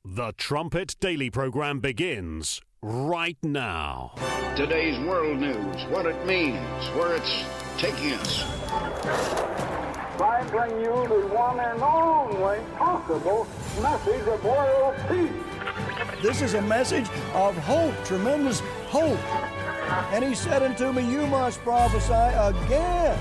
The Trumpet Daily program begins right now. Today's world news, what it means, where it's taking us. I bring you the one and only possible message of world peace. This is a message of hope, tremendous hope. And he said unto me, you must prophesy again.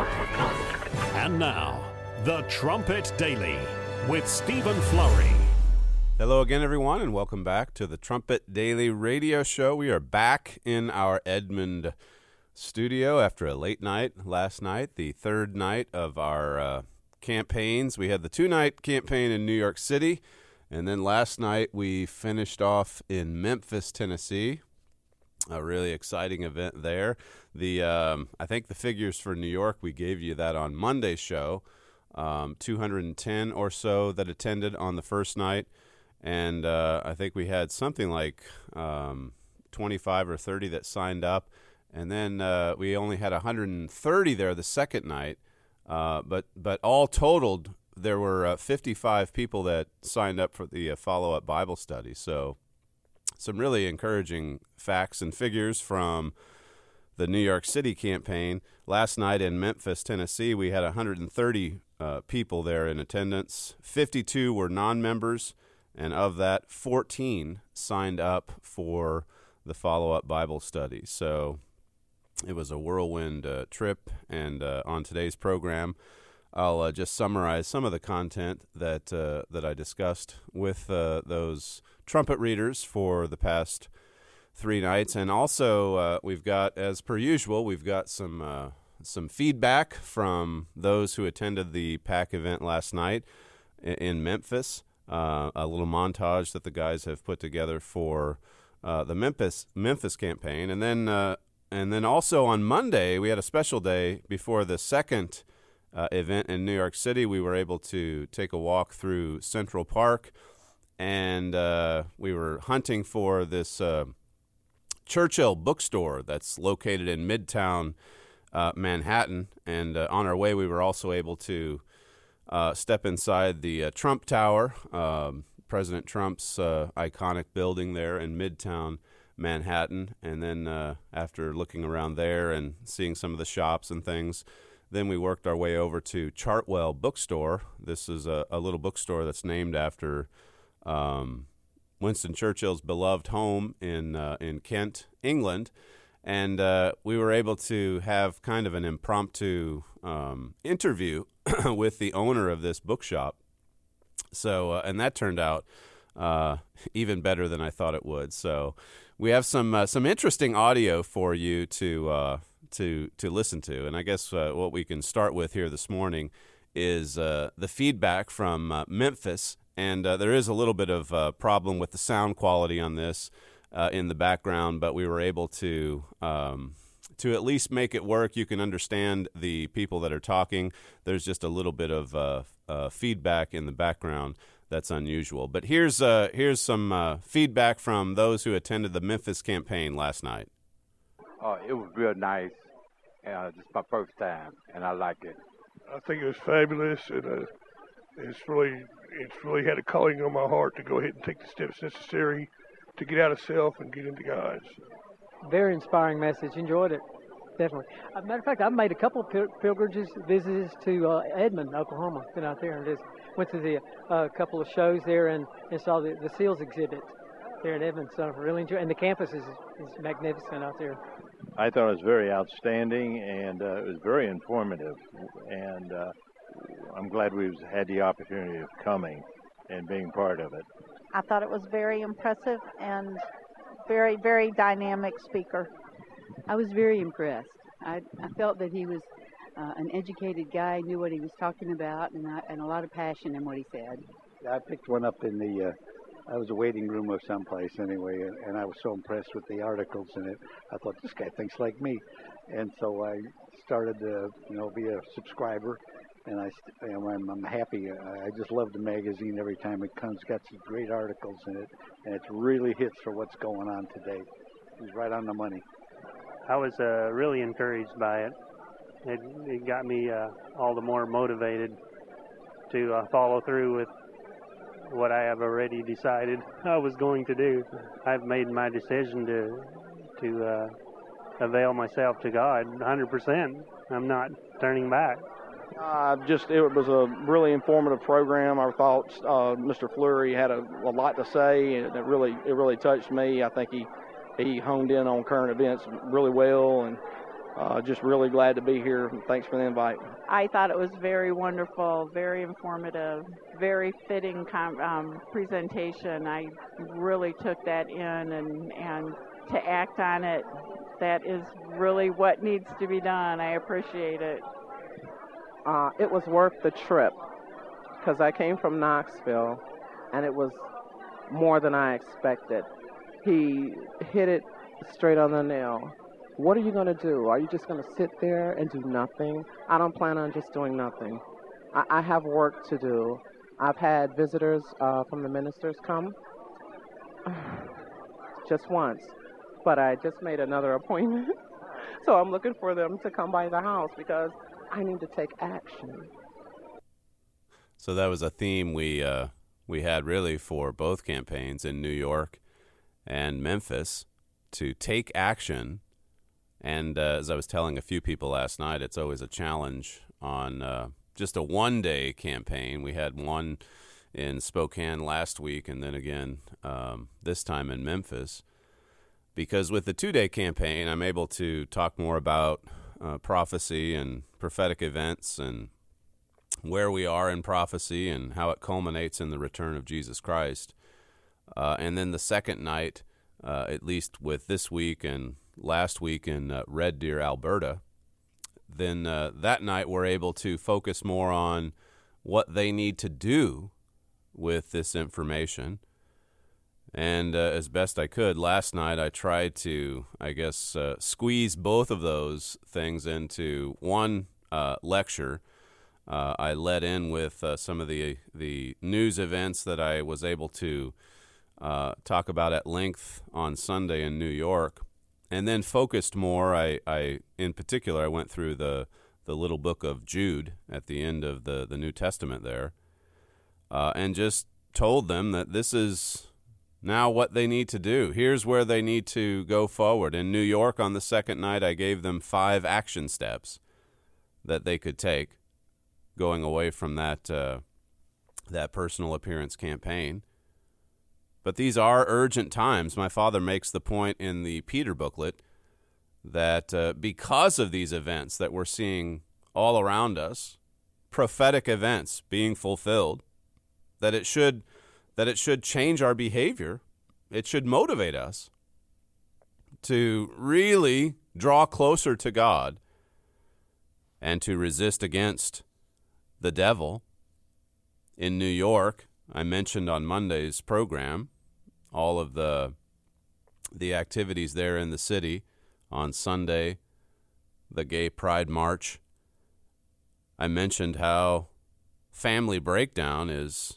And now, The Trumpet Daily with Stephen Flurry. Hello again, everyone, and welcome back to the Trumpet Daily Radio Show. We are back in our Edmond studio after a late night last night, the third night of our campaigns. We had the two-night campaign in New York City, and then last night we finished off in Memphis, Tennessee. A really exciting event there. I think the figures for New York, we gave you that on Monday's show. 210 or so that attended on the first night. And I think we had something like 25 or 30 that signed up. And then we only had 130 there the second night. But all totaled, there were 55 people that signed up for the follow-up Bible study. So some really encouraging facts and figures from the New York City campaign. Last night in Memphis, Tennessee, we had 130 people there in attendance. 52 were non-members. And of that, 14 signed up for the follow-up Bible study. So it was a whirlwind trip. And on today's program, I'll just summarize some of the content that I discussed with those trumpet readers for the past 3 nights. And also, we've got, as per usual, we've got some feedback from those who attended the PAC event last night in Memphis. A little montage that the guys have put together for the Memphis campaign, and then also on Monday we had a special day before the second event in New York City. We were able to take a walk through Central Park, and we were hunting for this Churchill bookstore that's located in Midtown Manhattan. And on our way, we were also able to step inside the Trump Tower, President Trump's iconic building there in Midtown Manhattan. And then after looking around there and seeing some of the shops and things, then we worked our way over to Chartwell Bookstore. This is a little bookstore that's named after Winston Churchill's beloved home in Kent, England. And we were able to have kind of an impromptu interview with the owner of this bookshop. So, and that turned out even better than I thought it would. So, we have some interesting audio for you to listen to. And I guess what we can start with here this morning is the feedback from Memphis. And there is a little bit of a problem with the sound quality on this in the background, but we were able to at least make it work. You can understand the people that are talking. There's just a little bit of feedback in the background that's unusual. But here's some feedback from those who attended the Memphis campaign last night. It was real nice. This is my first time, and I like it. I think it was fabulous, and it's really had a calling on my heart to go ahead and take the steps necessary to get out of self and get into God. Very inspiring message. Enjoyed it, definitely. As a matter of fact, I've made a couple of pilgrimages, visits to Edmond, Oklahoma. Been out there and just went to the couple of shows there and saw the SEALs exhibit there in Edmond. So I really enjoyed, and the campus is magnificent out there. I thought it was very outstanding, and it was very informative. And I'm glad we've had the opportunity of coming and being part of it. I thought it was very impressive and very, very dynamic speaker. I was very impressed. I felt that he was an educated guy, knew what he was talking about, and a lot of passion in what he said. I picked one up in I was a waiting room of someplace anyway, and I was so impressed with the articles in it. I thought, this guy thinks like me. And so I started to, be a subscriber. And I'm happy. I just love the magazine every time it comes. It's got some great articles in it, and it really hits for what's going on today. He's right on the money. I was really encouraged by it. It got me all the more motivated to follow through with what I have already decided I was going to do. I've made my decision to avail myself to God 100%. I'm not turning back. It was a really informative program. I thought Mr. Fleury had a lot to say, and it really touched me. I think he honed in on current events really well, and just really glad to be here. Thanks for the invite. I thought it was very wonderful, very informative, very fitting presentation. I really took that in, and to act on it, that is really what needs to be done. I appreciate it. It was worth the trip because I came from Knoxville, and it was more than I expected. He hit it straight on the nail. What are you going to do? Are you just going to sit there and do nothing? I don't plan on just doing nothing. I have work to do. I've had visitors from the ministers come just once, but I just made another appointment. So I'm looking for them to come by the house because I need to take action. So that was a theme we had really for both campaigns in New York and Memphis, to take action. And as I was telling a few people last night, it's always a challenge on just a one-day campaign. We had one in Spokane last week, and then again this time in Memphis. Because with the two-day campaign, I'm able to talk more about prophecy and prophetic events and where we are in prophecy and how it culminates in the return of Jesus Christ. And then the second night, at least with this week and last week in Red Deer, Alberta, then that night we're able to focus more on what they need to do with this information. And as best I could, last night I tried to, squeeze both of those things into one lecture. I led in with some of the news events that I was able to talk about at length on Sunday in New York, and then focused more. In particular, I went through the little book of Jude at the end of the New Testament there, and just told them that this is now what they need to do. Here's where they need to go forward. In New York on the second night, I gave them 5 action steps that they could take going away from that personal appearance campaign. But these are urgent times. My father makes the point in the Peter booklet that because of these events that we're seeing all around us, prophetic events being fulfilled, that it should change our behavior. It should motivate us to really draw closer to God and to resist against the devil. In New York, I mentioned on Monday's program all of the activities there in the city. On Sunday, the Gay Pride March. I mentioned how family breakdown is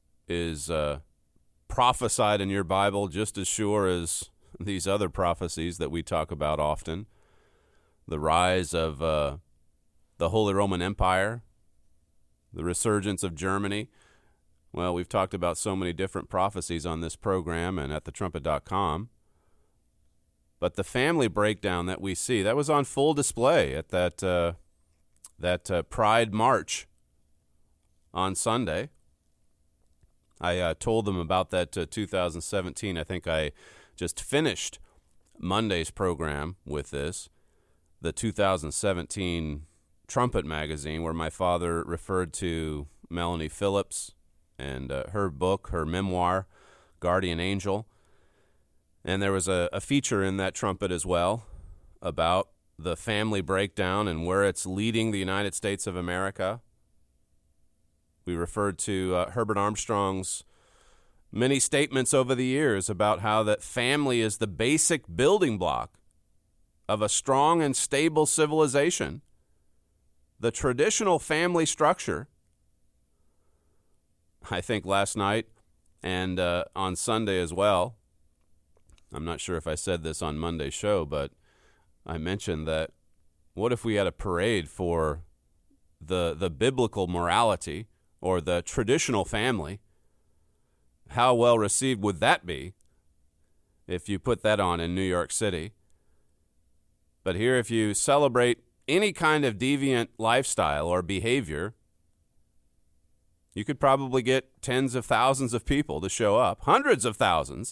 prophesied in your Bible just as sure as these other prophecies that we talk about often. The rise of the Holy Roman Empire, the resurgence of Germany. Well, we've talked about so many different prophecies on this program and at thetrumpet.com. But the family breakdown that we see, that was on full display at that Pride March on Sunday. I told them about that 2017. I think I just finished Monday's program with this, the 2017 Trumpet magazine, where my father referred to Melanie Phillips and her book, her memoir, Guardian Angel. And there was a feature in that Trumpet as well about the family breakdown and where it's leading the United States of America. We referred to Herbert Armstrong's many statements over the years about how that family is the basic building block of a strong and stable civilization. The traditional family structure. I think last night and on Sunday as well, I'm not sure if I said this on Monday's show, but I mentioned that what if we had a parade for the biblical morality or the traditional family, How well received would that be if you put that on in New York City? But here, if you celebrate any kind of deviant lifestyle or behavior, you could probably get tens of thousands of people to show up, hundreds of thousands.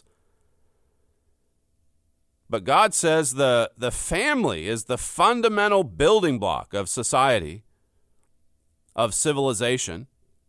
But God says the family is the fundamental building block of society, of civilization.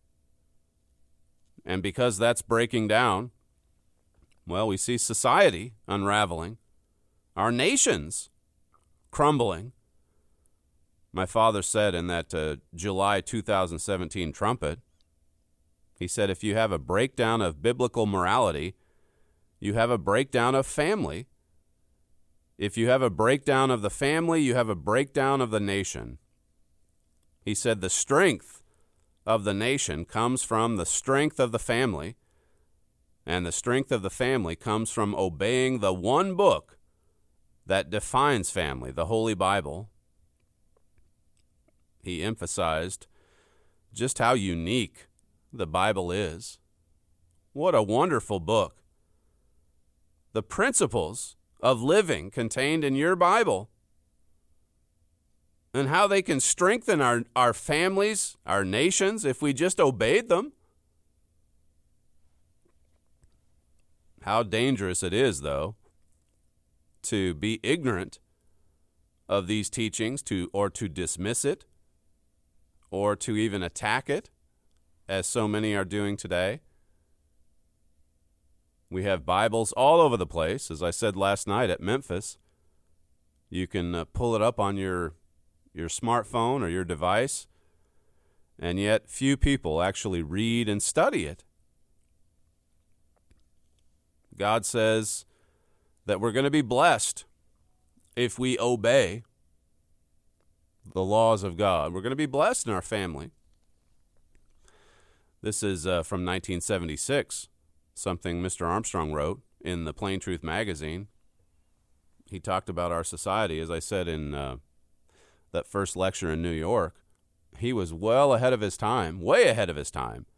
And because that's breaking down, well, we see society unraveling, our nations crumbling. My father said in that July 2017 trumpet, he said, if you have a breakdown of biblical morality, you have a breakdown of family. If you have a breakdown of the family, you have a breakdown of the nation. He said the strength of the nation comes from the strength of the family, and the strength of the family comes from obeying the one book that defines family, the Holy Bible. He emphasized just how unique the Bible is. What a wonderful book. The principles of living contained in your Bible, and how they can strengthen our families, our nations, if we just obeyed them. How dangerous it is, though, to be ignorant of these teachings, or to dismiss it, or to even attack it, as so many are doing today. We have Bibles all over the place. As I said last night at Memphis, you can pull it up on your smartphone or your device, and yet few people actually read and study it. God says that we're going to be blessed if we obey the laws of God. We're going to be blessed in our family. This is from 1976, something Mr. Armstrong wrote in the Plain Truth magazine. He talked about our society, as I said in that first lecture in New York. He was well ahead of his time, way ahead of his time.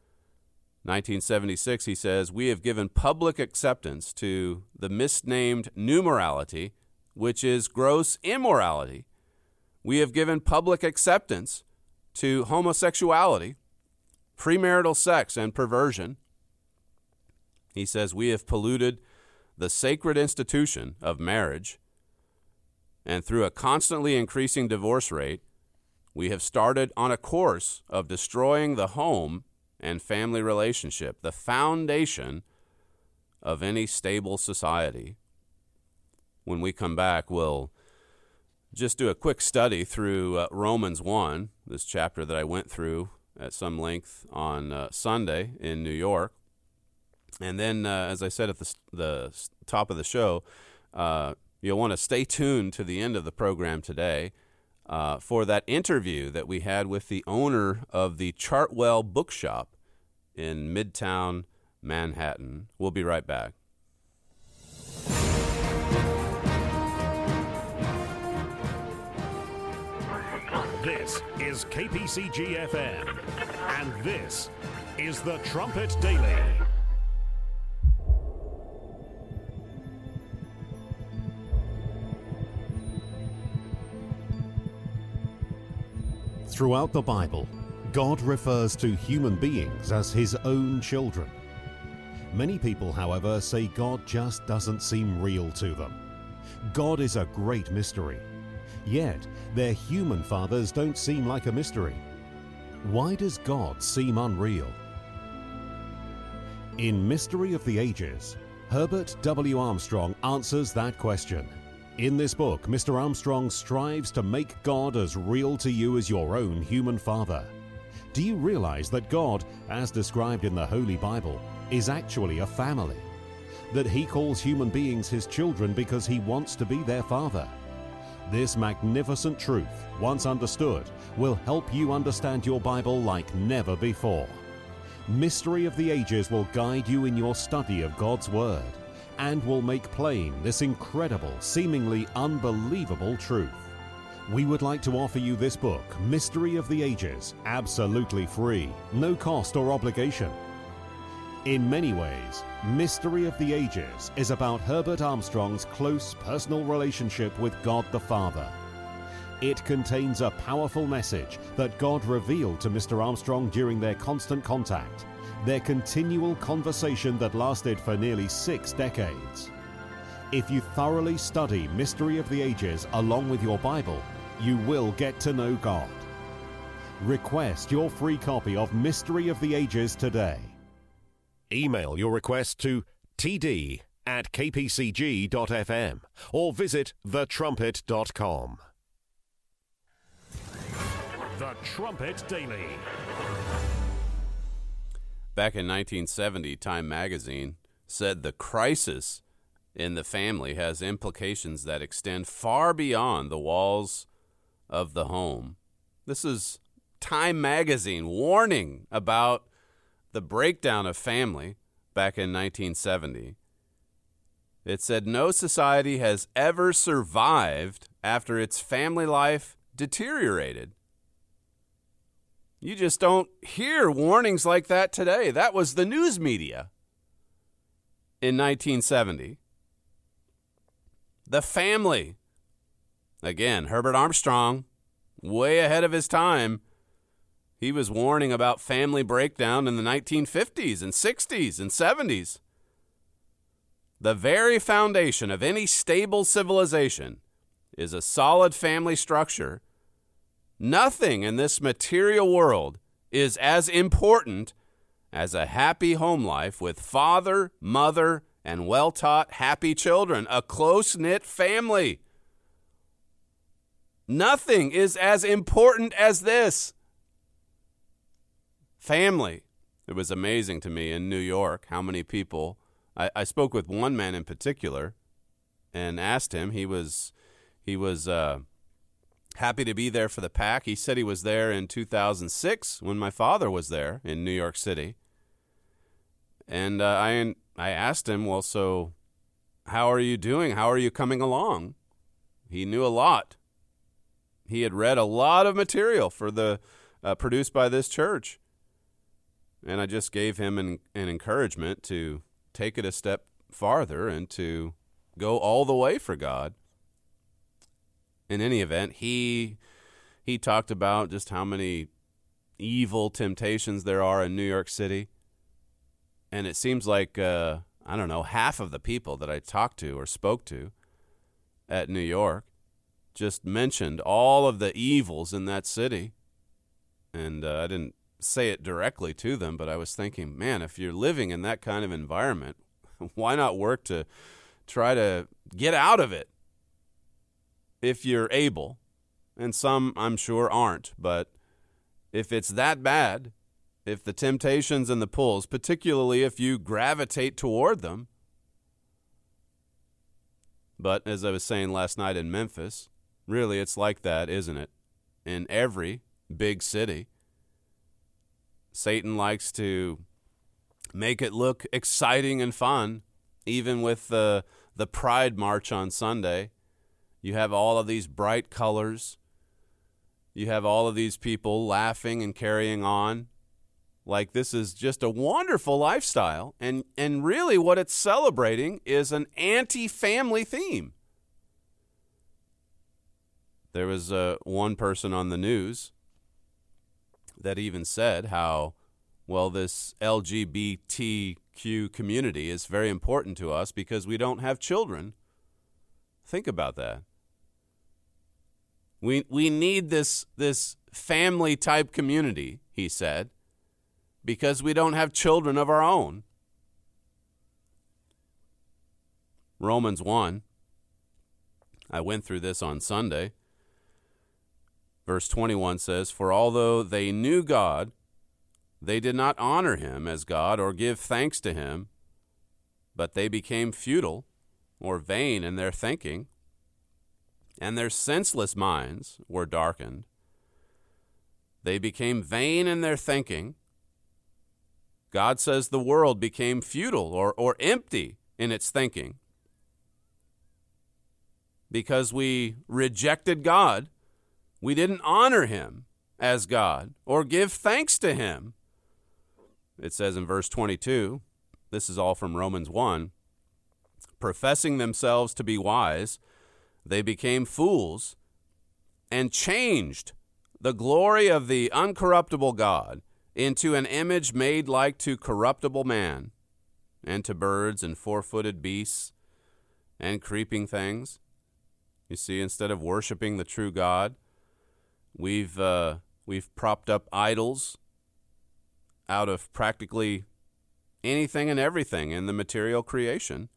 1976, he says, we have given public acceptance to the misnamed new morality, which is gross immorality. We have given public acceptance to homosexuality, premarital sex, and perversion. He says we have polluted the sacred institution of marriage, and through a constantly increasing divorce rate, we have started on a course of destroying the home and family relationship, the foundation of any stable society. When we come back, we'll just do a quick study through Romans 1, this chapter that I went through at some length on Sunday in New York. And then, as I said at the top of the show, you'll want to stay tuned to the end of the program today for that interview that we had with the owner of the Chartwell Bookshop in Midtown Manhattan. We'll be right back. This is KPCG-FM, and this is the Trumpet Daily. Throughout the Bible, God refers to human beings as his own children. Many people, however, say God just doesn't seem real to them. God is a great mystery. Yet, their human fathers don't seem like a mystery. Why does God seem unreal? In Mystery of the Ages, Herbert W. Armstrong answers that question. In this book, Mr. Armstrong strives to make God as real to you as your own human father. Do you realize that God, as described in the Holy Bible, is actually a family? That he calls human beings his children because he wants to be their father? This magnificent truth, once understood, will help you understand your Bible like never before. Mystery of the Ages will guide you in your study of God's Word and will make plain this incredible, seemingly unbelievable truth. We would like to offer you this book, Mystery of the Ages, absolutely free, no cost or obligation. In many ways, Mystery of the Ages is about Herbert Armstrong's close personal relationship with God the Father. It contains a powerful message that God revealed to Mr. Armstrong during their constant contact, their continual conversation that lasted for nearly 6 decades. If you thoroughly study Mystery of the Ages along with your Bible, you will get to know God. Request your free copy of Mystery of the Ages today. Email your request to td@kpcg.fm or visit thetrumpet.com. The Trumpet Daily. Back in 1970, Time magazine said the crisis in the family has implications that extend far beyond the walls of the home. This is Time magazine warning about the breakdown of family back in 1970. It said no society has ever survived after its family life deteriorated. You just don't hear warnings like that today. That was the news media in 1970. The family. Again, Herbert Armstrong, way ahead of his time. He was warning about family breakdown in the 1950s and 60s and 70s. The very foundation of any stable civilization is a solid family structure. Nothing in this material world is as important as a happy home life with father, mother, and well-taught, happy children, a close-knit family. Nothing is as important as this. Family. It was amazing to me in New York how many people. I spoke with one man in particular and asked him. He was happy to be there for the Pack. He said he was there in 2006 when my father was there in New York City. And I asked him, well, so how are you doing? How are you coming along? He knew a lot. He had read a lot of material for the produced by this church. And I just gave him an encouragement to take it a step farther and to go all the way for God. In any event, he talked about just how many evil temptations there are in New York City. And it seems like, half of the people that I talked to or spoke to at New York just mentioned all of the evils in that city. And I didn't say it directly to them, but I was thinking, man, if you're living in that kind of environment, why not work to try to get out of it if you're able? And some, I'm sure, aren't. But if it's that bad, if the temptations and the pulls, particularly if you gravitate toward them. But as I was saying last night in Memphis, really it's like that, isn't it? In every big city. Satan likes to make it look exciting and fun, even with the Pride March on Sunday. You have all of these bright colors. You have all of these people laughing and carrying on like this is just a wonderful lifestyle. And really what it's celebrating is an anti-family theme. There was one person on the news that even said how, well, this LGBTQ community is very important to us because we don't have children. Think about that. We need this family type community, he said, because we don't have children of our own. Romans 1. I went through this on Sunday. Verse 21 says, "For although they knew God, they did not honor him as God or give thanks to him, but they became futile," or vain in their thinking, "and their senseless minds were darkened." They became vain in their thinking. God says the world became futile or empty in its thinking because we rejected God. We didn't honor him as God or give thanks to him. It says in verse 22, this is all from Romans 1, professing themselves to be wise, they became fools and changed the glory of the uncorruptible God into an image made like to corruptible man, and to birds and four-footed beasts and creeping things. You see, instead of worshiping the true God, we've propped up idols out of practically anything and everything in the material creation.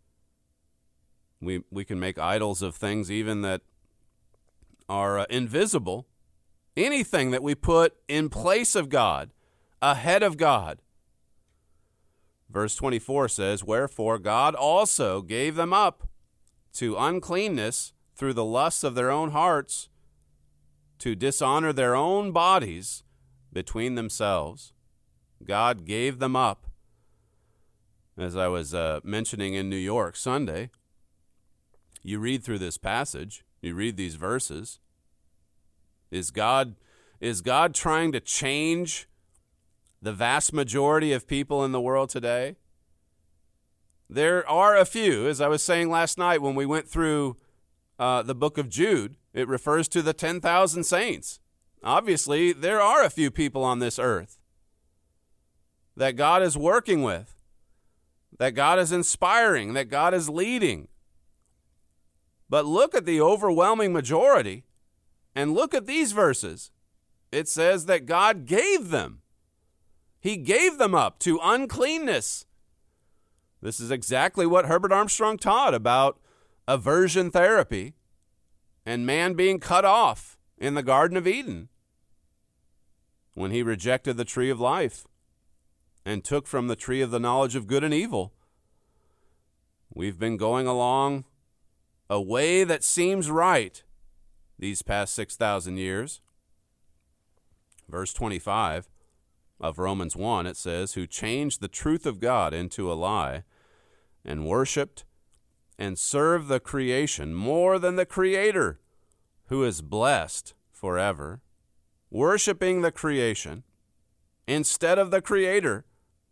We can make idols of things even that are invisible. Anything that we put in place of God, ahead of God. Verse 24 says, "Wherefore God also gave them up to uncleanness through the lusts of their own hearts, to dishonor their own bodies between themselves." God gave them up. As I was mentioning in New York Sunday, you read through this passage, you read these verses. Is God trying to change the vast majority of people in the world today? There are a few, as I was saying last night when we went through the book of Jude. It refers to the 10,000 saints. Obviously, there are a few people on this earth that God is working with, that God is inspiring, that God is leading. But look at the overwhelming majority, and look at these verses. It says that God gave them. He gave them up to uncleanness. This is exactly what Herbert Armstrong taught about aversion therapy and man being cut off in the Garden of Eden when he rejected the tree of life and took from the tree of the knowledge of good and evil. We've been going along a way that seems right these past 6,000 years. Verse 25 of Romans 1, it says, "Who changed the truth of God into a lie, and worshipped and served the creation more than the Creator, who is blessed forever." Worshipping the creation instead of the Creator.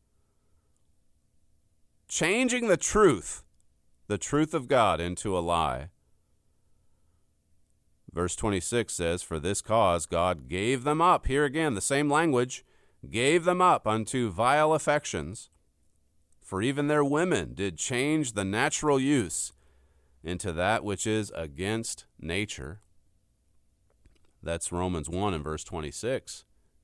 Changing the truth of God into a lie. Verse 26 says, "For this cause God gave them up." Here again, the same language. "Gave them up unto vile affections. For even their women did change the natural use into that which is against nature." That's Romans 1 and verse 26.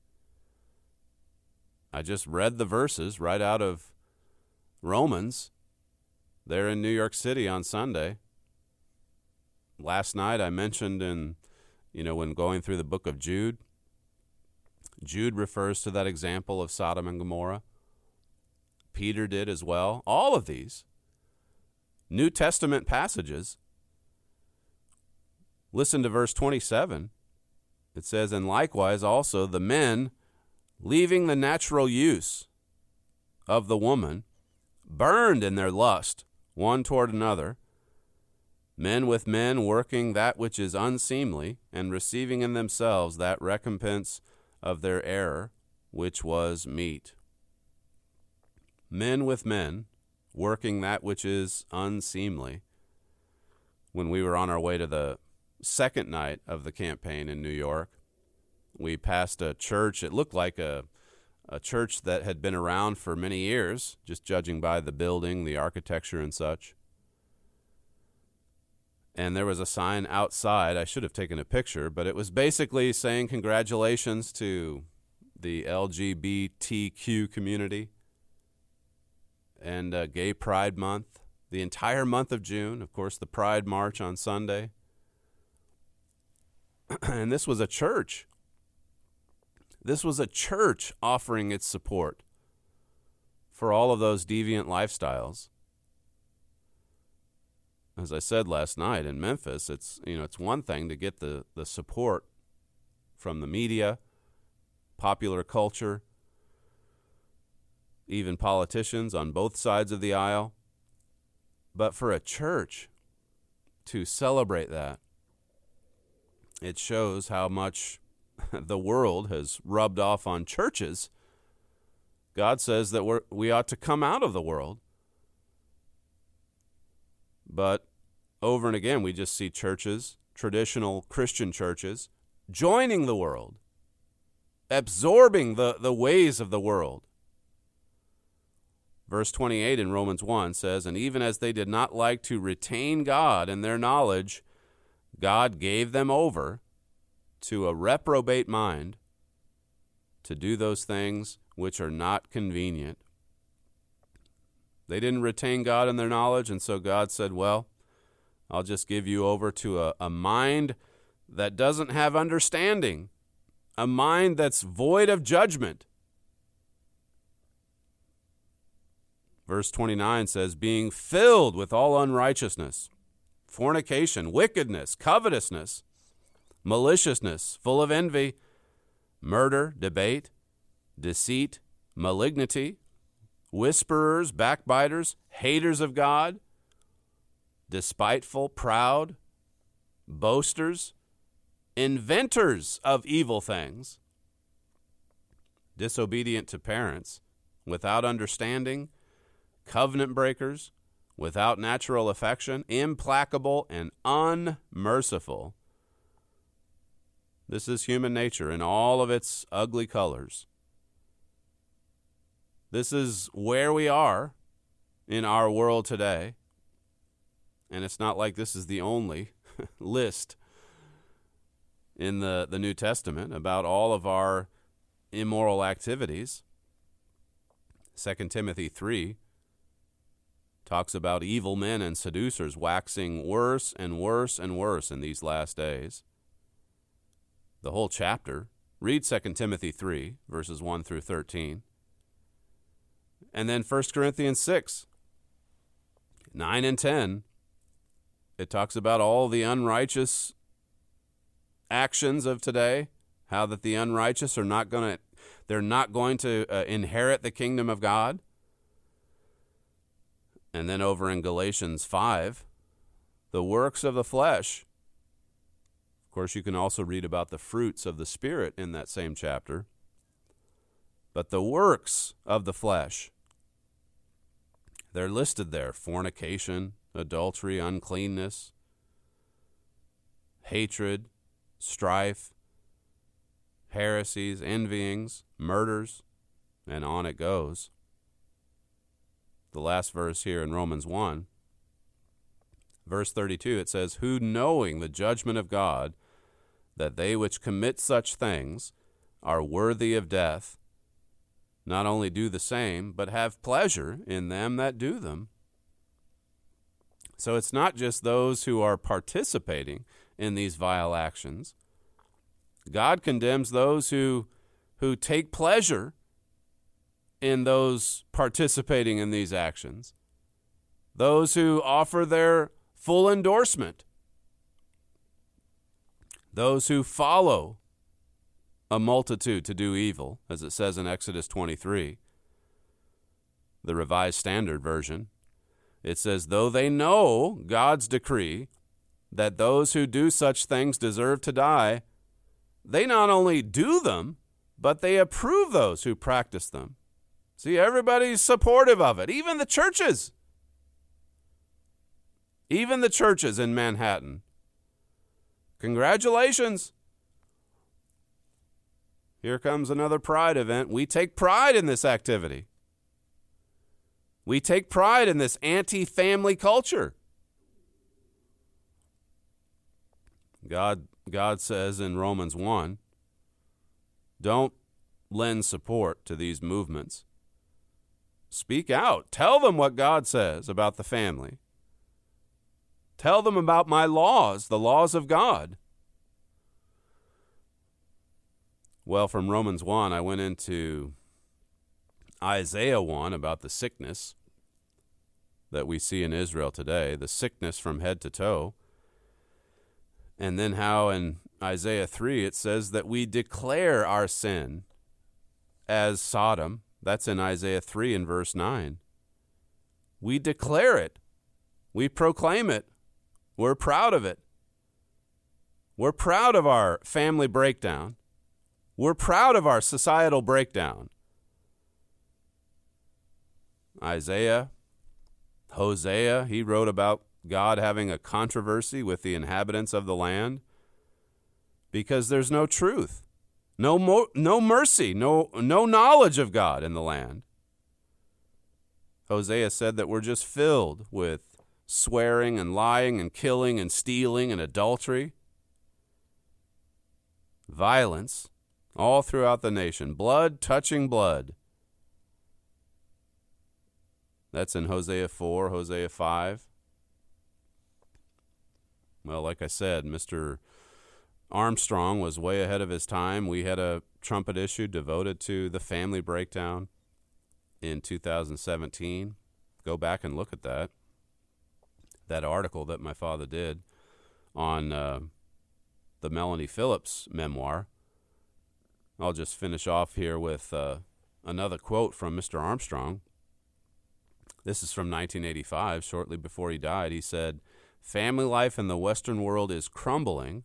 I just read the verses right out of Romans there in New York City on Sunday. Last night I mentioned when going through the book of Jude, Jude refers to that example of Sodom and Gomorrah. Peter did as well. All of these New Testament passages. Listen to verse 27. It says, "And likewise also the men, leaving the natural use of the woman, burned in their lust one toward another, men with men working that which is unseemly, and receiving in themselves that recompense of their error, which was meet." Men with men working that which is unseemly. When we were on our way to the second night of the campaign in New York, we passed a church. It looked like a church that had been around for many years, just judging by the building, the architecture and such. And there was a sign outside. I should have taken a picture, but it was basically saying congratulations to the LGBTQ community and Gay Pride Month, the entire month of June, of course, the Pride March on Sunday. And this was a church. This was a church offering its support for all of those deviant lifestyles. As I said last night in Memphis, it's one thing to get the support from the media, popular culture, even politicians on both sides of the aisle. But for a church to celebrate that, it shows how much the world has rubbed off on churches God says that we ought to come out of the world. But over and again, we just see churches, traditional Christian churches, joining the world, absorbing the ways of the world. Verse 28 in Romans 1 says, "And even as they did not like to retain God in their knowledge, God gave them over to a reprobate mind to do those things which are not convenient." They didn't retain God in their knowledge, and so God said, well, I'll just give you over to a mind that doesn't have understanding, a mind that's void of judgment. Verse 29 says, "Being filled with all unrighteousness, fornication, wickedness, covetousness, maliciousness, full of envy, murder, debate, deceit, malignity, whisperers, backbiters, haters of God, despiteful, proud, boasters, inventors of evil things, disobedient to parents, without understanding, covenant breakers, without natural affection, implacable and unmerciful." This is human nature in all of its ugly colors. This is where we are in our world today. And it's not like this is the only list in the New Testament about all of our immoral activities. 2 Timothy 3 talks about evil men and seducers waxing worse and worse and worse in these last days. The whole chapter. Read 2 Timothy 3, verses 1 through 13. And then 1 Corinthians 6, 9 and 10, it talks about all the unrighteous actions of today, how that the unrighteous are not going to inherit the kingdom of God. And then over in Galatians 5, the works of the flesh. Of course, you can also read about the fruits of the Spirit in that same chapter. But the works of the flesh, they're listed there: fornication, adultery, uncleanness, hatred, strife, heresies, envyings, murders, and on it goes. The last verse here in Romans 1, verse 32, it says, "Who knowing the judgment of God, that they which commit such things are worthy of death, not only do the same, but have pleasure in them that do them." So it's not just those who are participating in these vile actions. God condemns those who take pleasure in those participating in these actions, those who offer their full endorsement, those who follow a multitude to do evil, as it says in Exodus 23, the Revised Standard Version. It says, "Though they know God's decree that those who do such things deserve to die, they not only do them, but they approve those who practice them." See, everybody's supportive of it, even the churches. Even the churches in Manhattan. Congratulations. Here comes another pride event. We take pride in this activity. We take pride in this anti-family culture. God says in Romans 1, don't lend support to these movements. Speak out. Tell them what God says about the family. Tell them about my laws, the laws of God. Well, from Romans 1, I went into Isaiah 1 about the sickness that we see in Israel today, the sickness from head to toe. And then how in Isaiah 3 it says that we declare our sin as Sodom. That's in Isaiah 3 and verse 9. We declare it. We proclaim it. We're proud of it. We're proud of our family breakdown. We're proud of our societal breakdown. Isaiah, Hosea, he wrote about God having a controversy with the inhabitants of the land because there's no truth, no mercy, no knowledge of God in the land. Hosea said that we're just filled with swearing and lying and killing and stealing and adultery, violence all throughout the nation, blood touching blood. That's in Hosea 4, Hosea 5. Well, like I said, Mr. Armstrong was way ahead of his time. We had a trumpet issue devoted to the family breakdown in 2017. Go back and look at that article that my father did on the Melanie Phillips memoir. I'll just finish off here with another quote from Mr. Armstrong. This is from 1985, shortly before he died. He said, "Family life in the Western world is crumbling.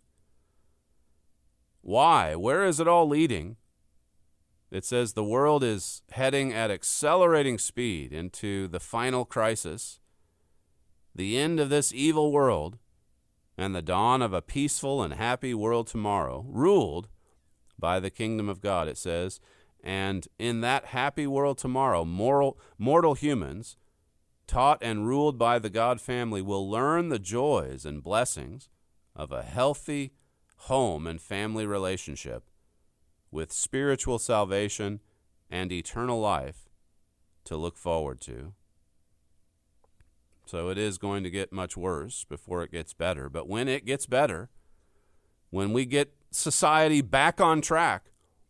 Why? Where is it all leading?" It says the world is heading at accelerating speed into the final crisis, the end of this evil world, and the dawn of a peaceful and happy world tomorrow, ruled by the kingdom of God, it says. And in that happy world tomorrow, mortal humans, taught and ruled by the God family, will learn the joys and blessings of a healthy home and family relationship with spiritual salvation and eternal life to look forward to. So it is going to get much worse before it gets better. But when it gets better, when we get society back on track,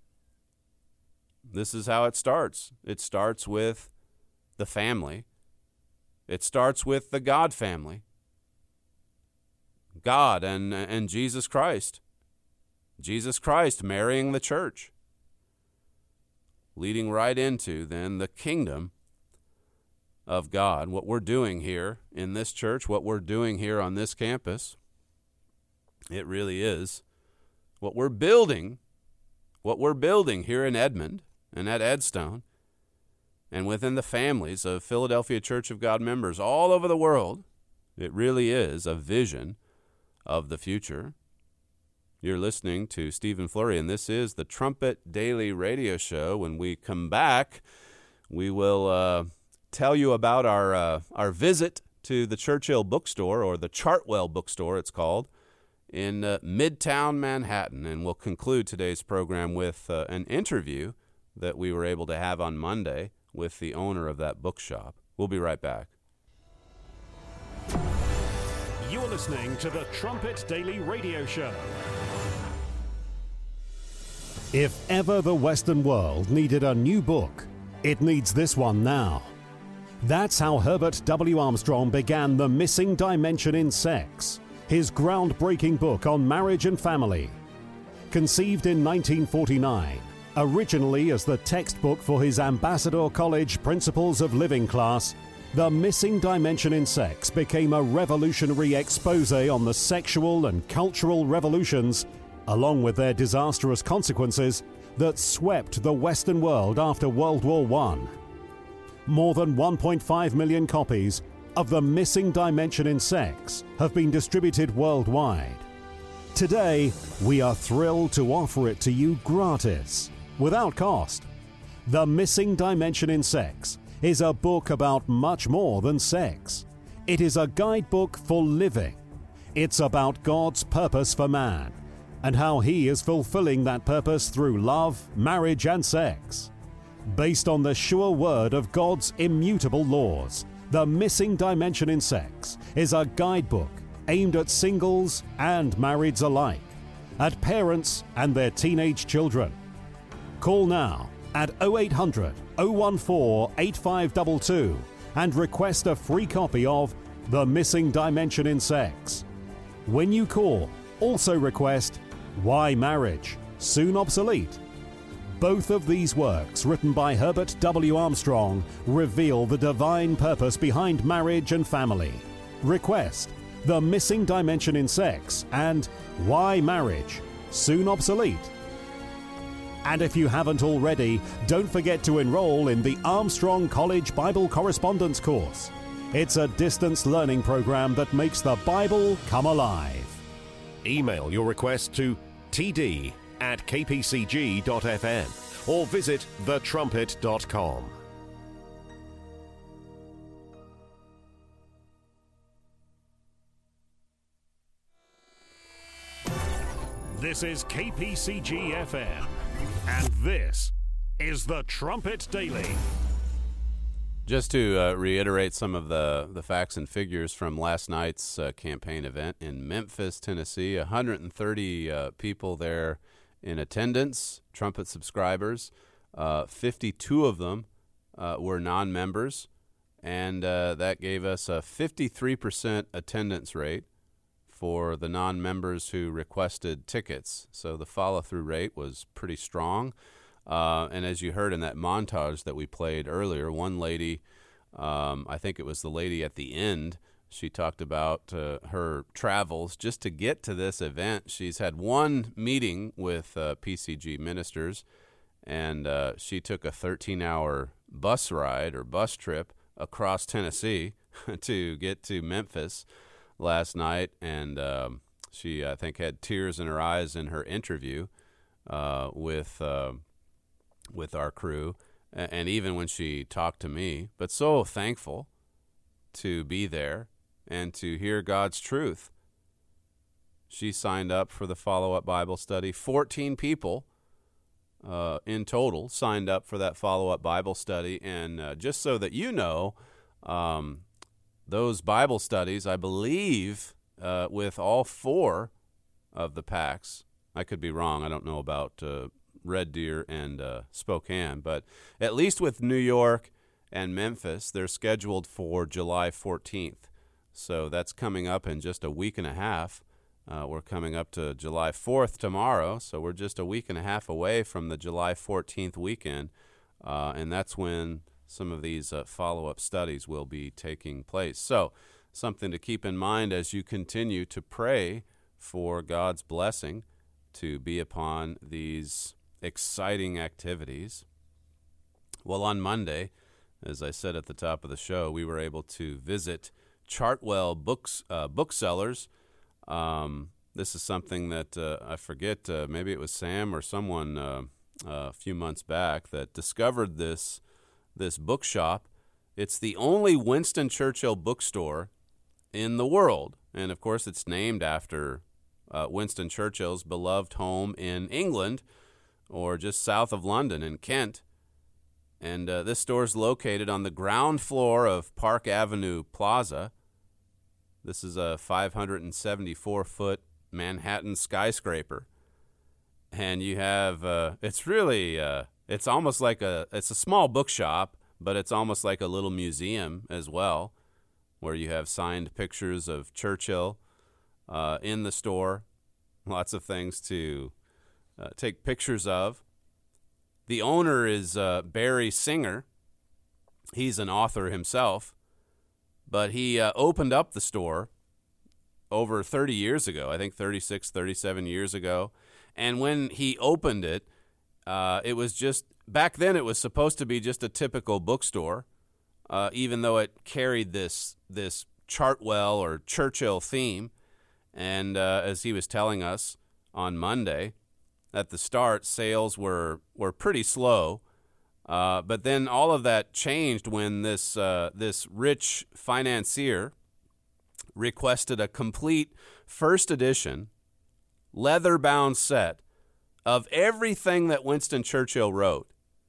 this is how it starts. It starts with the family. It starts with the God family. God and Jesus Christ. Jesus Christ marrying the church. Leading right into, then, the kingdom of God. What we're doing here in this church, what we're doing here on this campus, it really is what we're building here in Edmond and at Edstone and within the families of Philadelphia Church of God members all over the world. It really is a vision of the future. You're listening to Stephen Flurry, and this is the Trumpet Daily Radio Show. When we come back, we will tell you about our visit to the Churchill Bookstore, or the Chartwell Bookstore it's called, in Midtown Manhattan. And we'll conclude today's program with an interview that we were able to have on Monday with the owner of that bookshop. We'll be right back. You're listening to the Trumpet Daily Radio Show. If ever the Western world needed a new book, it needs this one now. That's how Herbert W. Armstrong began The Missing Dimension in Sex, his groundbreaking book on marriage and family. Conceived in 1949, originally as the textbook for his Ambassador College Principles of Living class, The Missing Dimension in Sex became a revolutionary expose on the sexual and cultural revolutions, along with their disastrous consequences, that swept the Western world after World War I. More than 1.5 million copies of The Missing Dimension in Sex have been distributed worldwide. Today, we are thrilled to offer it to you gratis, without cost. The Missing Dimension in Sex is a book about much more than sex. It is a guidebook for living. It's about God's purpose for man and how he is fulfilling that purpose through love, marriage, and sex. Based on the sure word of God's immutable laws, The Missing Dimension in Sex is a guidebook aimed at singles and marrieds alike, at parents and their teenage children. Call now at 0800 014 8522 and request a free copy of The Missing Dimension in Sex. When you call, also request Why Marriage? Soon Obsolete. Both of these works, written by Herbert W. Armstrong, reveal the divine purpose behind marriage and family. Request The Missing Dimension in Sex and Why Marriage? Soon Obsolete. And if you haven't already, don't forget to enroll in the Armstrong College Bible Correspondence Course. It's a distance learning program that makes the Bible come alive. Email your request to td@kpcg.fm or visit thetrumpet.com. This is KPCG FM, and this is the Trumpet Daily. Just to reiterate some of the facts and figures from last night's campaign event in Memphis, Tennessee, 130 people there in attendance, Trumpet subscribers. 52 of them were non-members, and that gave us a 53% attendance rate for the non-members who requested tickets. So the follow-through rate was pretty strong. And as you heard in that montage that we played earlier, one lady, I think it was the lady at the end, she talked about her travels just to get to this event. She's had one meeting with PCG ministers, and she took a 13-hour bus ride or bus trip across Tennessee to get to Memphis last night, and she, I think, had tears in her eyes in her interview with our crew, and even when she talked to me, but so thankful to be there and to hear God's truth. She signed up for the follow-up Bible study. 14 people in total signed up for that follow-up Bible study, and just so that you know, those Bible studies, I believe, with all 4 of the PACs, I could be wrong, I don't know about Red Deer and Spokane, but at least with New York and Memphis, they're scheduled for July 14th. So that's coming up in just a week and a half. We're coming up to July 4th tomorrow, so we're just a week and a half away from the July 14th weekend, and that's when some of these follow-up studies will be taking place. So something to keep in mind as you continue to pray for God's blessing to be upon these exciting activities. Well, on Monday, as I said at the top of the show, we were able to visit Chartwell Booksellers. This is something that I forget, maybe it was Sam or someone a few months back that discovered this bookshop. It's the only Winston Churchill bookstore in the world. And, of course, it's named after Winston Churchill's beloved home in England, or just south of London in Kent. And this store is located on the ground floor of Park Avenue Plaza. This is a 574-foot Manhattan skyscraper. And you have, it's really, it's almost like it's a small bookshop, but it's almost like a little museum as well, where you have signed pictures of Churchill in the store. Lots of things to take pictures of. The owner is Barry Singer. He's an author himself, but he opened up the store over 30 years ago, I think 36, 37 years ago. And when he opened it, it was just, back then it was supposed to be just a typical bookstore, even though it carried this Chartwell or Churchill theme. And as he was telling us on Monday, at the start, sales were pretty slow, but then all of that changed when this rich financier requested a complete first edition, leather-bound set of everything that Winston Churchill wrote.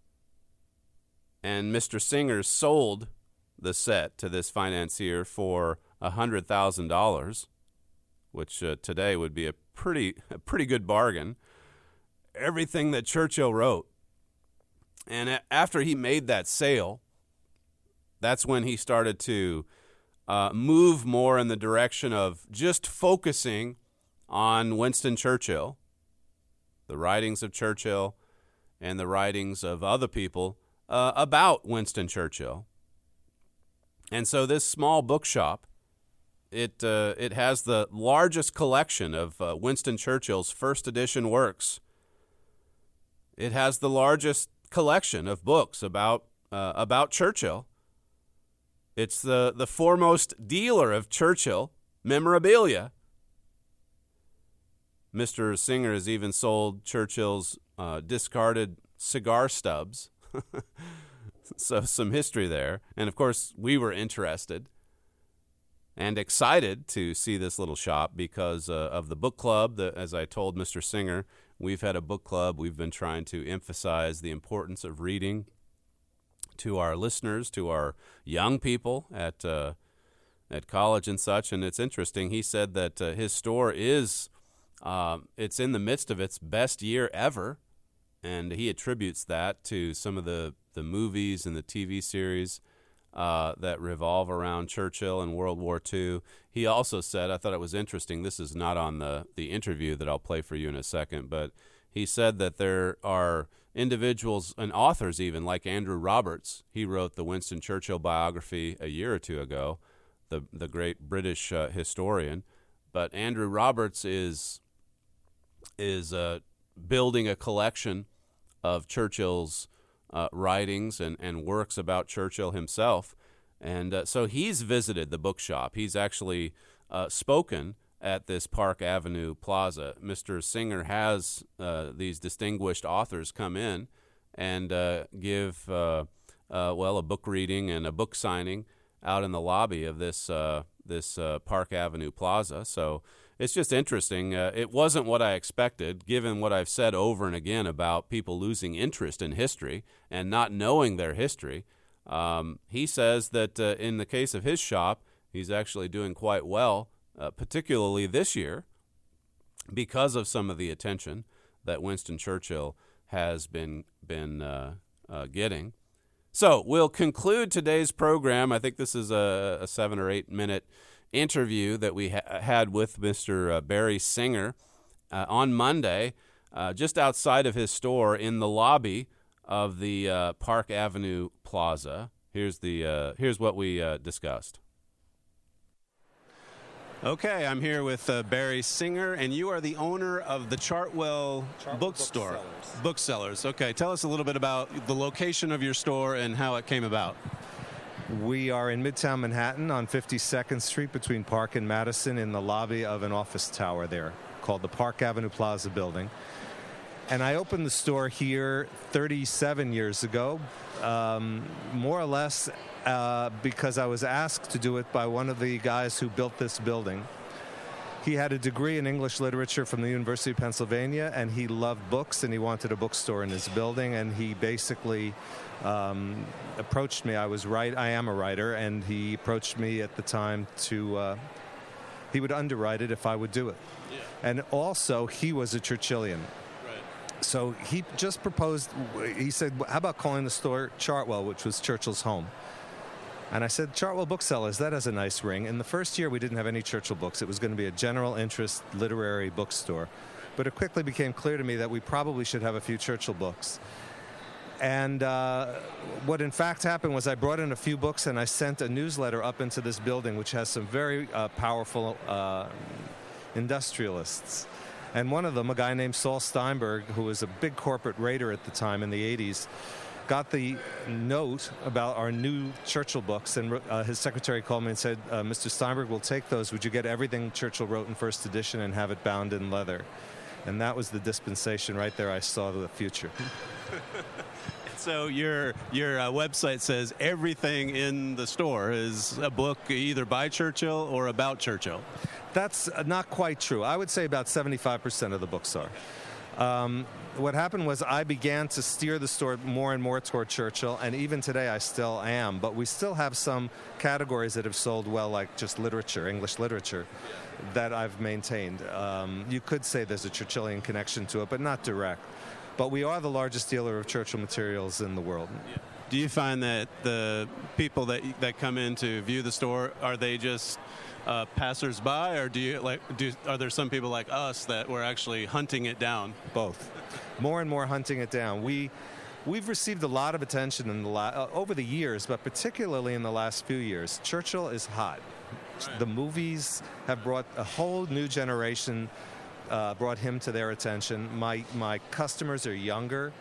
And Mr. Singer sold the set to this financier for $100,000, which today would be a pretty good bargain. Everything that Churchill wrote. And after he made that sale, that's when he started to move more in the direction of just focusing on Winston Churchill, the writings of Churchill, and the writings of other people about Winston Churchill. And so this small bookshop, it has the largest collection of Winston Churchill's first edition works. It has the largest collection of books about Churchill. It's the foremost dealer of Churchill memorabilia. Mr. Singer has even sold Churchill's discarded cigar stubs. So some history there. And, of course, we were interested and excited to see this little shop because of the book club. As I told Mr. Singer, we've had a book club. We've been trying to emphasize the importance of reading to our listeners, to our young people at college and such. And it's interesting. He said that his store is it's in the midst of its best year ever, and he attributes that to some of the movies and the TV series that revolve around Churchill and World War II. He also said, I thought it was interesting, this is not on the interview that I'll play for you in a second, but he said that there are individuals and authors even, like Andrew Roberts. He wrote the Winston Churchill biography a year or two ago, the great British historian. But Andrew Roberts is building a collection of Churchill's writings and works about Churchill himself. And so he's visited the bookshop. He's actually spoken at this Park Avenue Plaza. Mr. Singer has these distinguished authors come in and give, a book reading and a book signing out in the lobby of this Park Avenue Plaza. So it's just interesting. It wasn't what I expected, given what I've said over and again about people losing interest in history and not knowing their history. He says that in the case of his shop, he's actually doing quite well, particularly this year, because of some of the attention that Winston Churchill has been getting. So we'll conclude today's program. I think this is a 7 or 8 minute interview that we had with Mr. Barry Singer on Monday, just outside of his store in the lobby of the Park Avenue Plaza. Here's what we discussed. Okay, I'm here with Barry Singer, and you are the owner of the Chartwell Bookstore. Booksellers. Okay, tell us a little bit about the location of your store and how it came about. We are in Midtown Manhattan on 52nd Street between Park and Madison in the lobby of an office tower there called the Park Avenue Plaza building. And I opened the store here 37 years ago, more or less because I was asked to do it by one of the guys who built this building. He had a degree in English literature from the University of Pennsylvania, and he loved books, and he wanted a bookstore in his building, and he basically approached me. I am a writer, and he approached me at the time to he would underwrite it if I would do it. Yeah. And also, he was a Churchillian. So he just proposed, he said, how about calling the store Chartwell, which was Churchill's home? And I said, Chartwell Booksellers, that has a nice ring. In the first year, we didn't have any Churchill books. It was going to be a general interest literary bookstore. But it quickly became clear to me that we probably should have a few Churchill books. And what in fact happened was I brought in a few books and I sent a newsletter up into this building, which has some very powerful industrialists. And one of them, a guy named Saul Steinberg, who was a big corporate raider at the time in the 80s, got the note about our new Churchill books, and his secretary called me and said, Mr. Steinberg, we'll take those. Would you get everything Churchill wrote in first edition and have it bound in leather? And that was the dispensation right there. I saw the future. So your website says everything in the store is a book either by Churchill or about Churchill. That's not quite true. I would say about 75% of the books are. What happened was I began to steer the store more and more toward Churchill, and even today I still am, but we still have some categories that have sold well, like just literature, English literature, that I've maintained. You could say there's a Churchillian connection to it, but not direct. But we are the largest dealer of Churchill materials in the world. Yeah. Do you find that the people that come in to view the store, are they just passers-by, or are there some people like us that were actually hunting it down? Both. More and more hunting it down. We've received a lot of attention in over the years, but particularly in the last few years. Churchill is hot. Right. The movies have brought a whole new generation brought him to their attention. My customers are younger.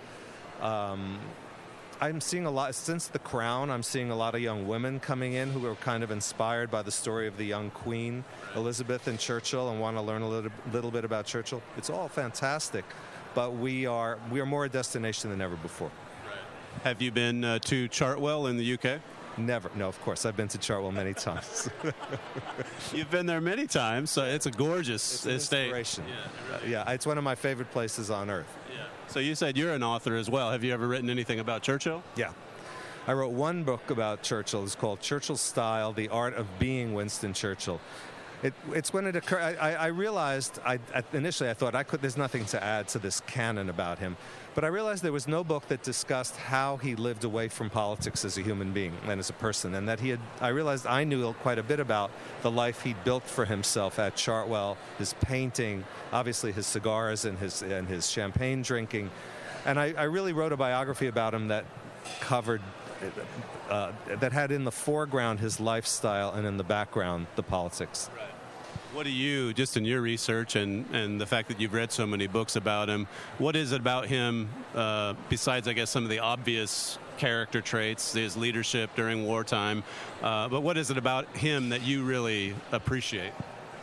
I'm seeing a lot, since The Crown, I'm seeing a lot of young women coming in who are kind of inspired by the story of the young Queen Elizabeth and Churchill and want to learn a little bit about Churchill. It's all fantastic, but we are more a destination than ever before. Right. Have you been to Chartwell in the UK? Never. No, of course. I've been to Chartwell many times. You've been there many times, so it's a gorgeous estate. Inspiration. Yeah, it really yeah, it's one of my favorite places on earth. Yeah. So you said you're an author as well. Have you ever written anything about Churchill? Yeah. I wrote one book about Churchill. It's called Churchill's Style, The Art of Being Winston Churchill. It's when it occurred, I realized, initially I thought there's nothing to add to this canon about him. But I realized there was no book that discussed how he lived away from politics as a human being and as a person. And that I realized I knew quite a bit about the life he'd built for himself at Chartwell, his painting, obviously his cigars and his champagne drinking. And I really wrote a biography about him that covered, that had in the foreground his lifestyle and in the background the politics. Right. What do you, just in your research and the fact that you've read so many books about him, what is it about him, besides, I guess, some of the obvious character traits, his leadership during wartime, but what is it about him that you really appreciate?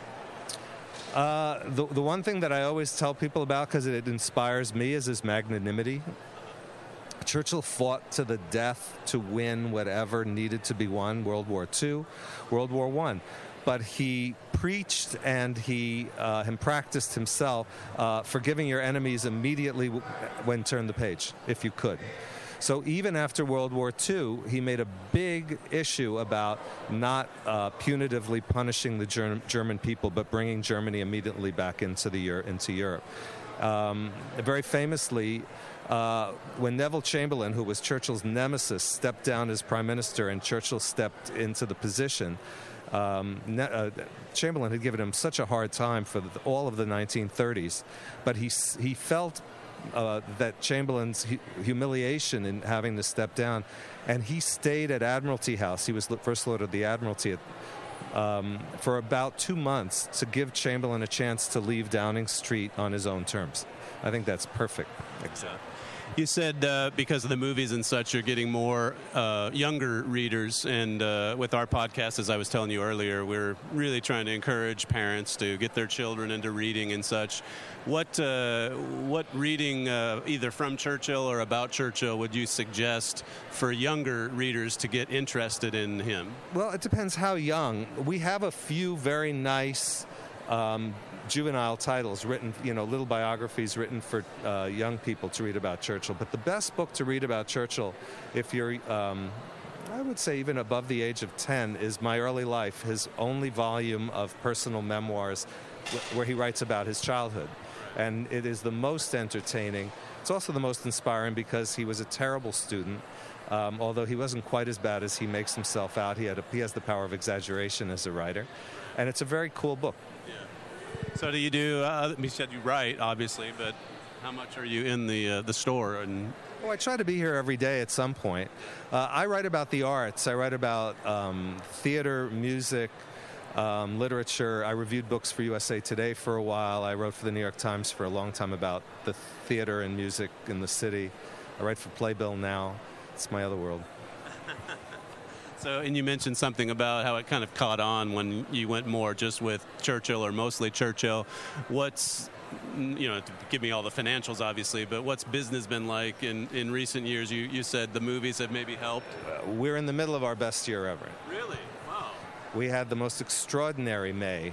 The one thing that I always tell people about, because it inspires me, is his magnanimity. Churchill fought to the death to win whatever needed to be won, World War II, World War I. But he preached and he practiced himself forgiving your enemies immediately when turned the page, if you could. So even after World War II, he made a big issue about not punitively punishing the German people, but bringing Germany immediately back into Europe. Very famously, when Neville Chamberlain, who was Churchill's nemesis, stepped down as prime minister and Churchill stepped into the position, Chamberlain had given him such a hard time for all of the 1930s, but he felt that Chamberlain's humiliation in having to step down, and he stayed at Admiralty House. He was First Lord of the Admiralty for about 2 months to give Chamberlain a chance to leave Downing Street on his own terms. I think that's perfect. Exactly. You said because of the movies and such, you're getting more younger readers. And with our podcast, as I was telling you earlier, we're really trying to encourage parents to get their children into reading and such. What reading, either from Churchill or about Churchill, would you suggest for younger readers to get interested in him? Well, it depends how young. We have a few very nice juvenile titles written, little biographies written for young people to read about Churchill. But the best book to read about Churchill, if you're, I would say even above the age of 10, is My Early Life, his only volume of personal memoirs where he writes about his childhood. And it is the most entertaining. It's also the most inspiring because he was a terrible student. Although he wasn't quite as bad as he makes himself out. He has the power of exaggeration as a writer. And it's a very cool book. So do you do, you said you write, obviously, but how much are you in the store? And I try to be here every day at some point. I write about the arts. I write about theater, music, literature. I reviewed books for USA Today for a while. I wrote for the New York Times for a long time about the theater and music in the city. I write for Playbill now. It's my other world. So, and you mentioned something about how it kind of caught on when you went more just with Churchill or mostly Churchill. What's, give me all the financials, obviously, but what's business been like in recent years? You said the movies have maybe helped. We're in the middle of our best year ever. Really? Wow. We had the most extraordinary May.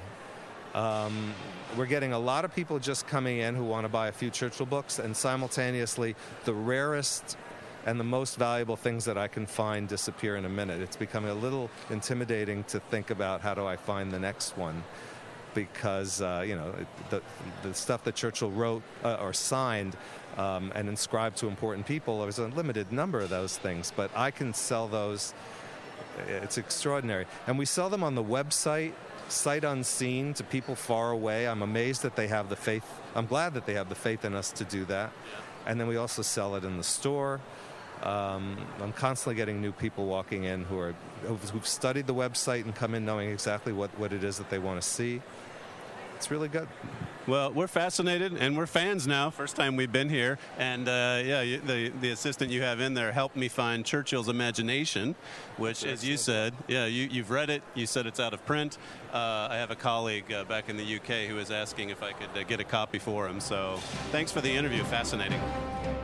We're getting a lot of people just coming in who want to buy a few Churchill books, and simultaneously the rarest and the most valuable things that I can find disappear in a minute. It's becoming a little intimidating to think about how do I find the next one, because the stuff that Churchill wrote or signed and inscribed to important people, there's a limited number of those things, but I can sell those. It's extraordinary. And we sell them on the website, sight unseen, to people far away. I'm amazed that they have the faith. I'm glad that they have the faith in us to do that. And then we also sell it in the store. I'm constantly getting new people walking in who've studied the website and come in knowing exactly what it is that they want to see. It's really good. Well, we're fascinated, and we're fans now. First time we've been here. And, the assistant you have in there helped me find Churchill's Imagination, which, as you said, you've read it. You said it's out of print. I have a colleague back in the UK who was asking if I could get a copy for him. So thanks for the interview. Fascinating.